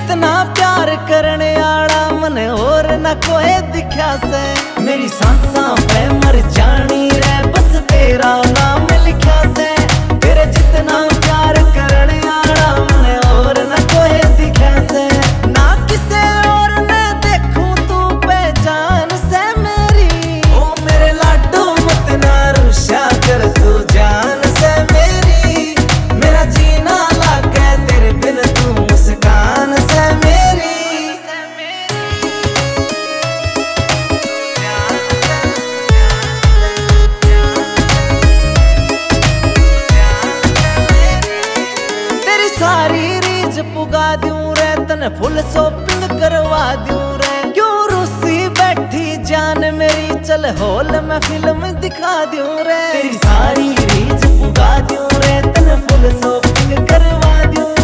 जितना प्यार करने आला मने और न कोई दिखा से। मेरी सांसां पे मर जानी रे बस तेरा नाम लिखा से। तेरे जितना प्यार करने आला मने और न कोई दिखा से। ना किसे और ने देखूं तू पहचान से मेरी। ओ मेरे लाडो मत ना रुष्या कर तू जान से मेरी। मेरा जीना लागे तेरे बिन तू मुस्कान से मेरी। तेरी सारी रीझ पुगा दूं रे तने फुल शॉपिंग करवा दूं रे। क्यों रूसी बैठी जान मेरी चल हॉल में फिल्म दिखा दूं रे। तेरी सारी रीझ पुगा दूं रे तने फुल शॉपिंग करवा दूं।